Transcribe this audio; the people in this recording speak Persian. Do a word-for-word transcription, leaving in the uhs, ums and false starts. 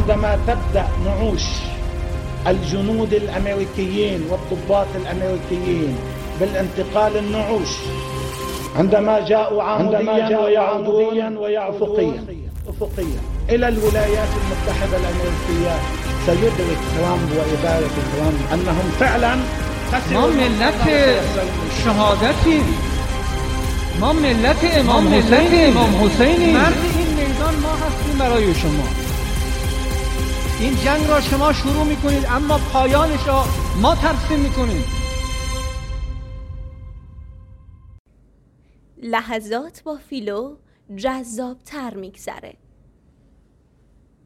عندما تبدأ نعوش الجنود الأمريكيين والضباط الأمريكيين بالانتقال النعوش، عندما جاءوا عموديا ويعودون ويعفقيا أفقيا إلى الولايات المتحدة الأمريكية، سيدرك ترامب وإدارة ترامب أنهم فعلا ما ملت شهادتی، ما ملت امام حسین، امام حسینی. مرد این میدان ما هستیم برای شما. این جنگ را شما شروع میکنید اما پایانش را ما ترسیم میکنیم. لحظات با فیلو جذاب‌تر میگذره.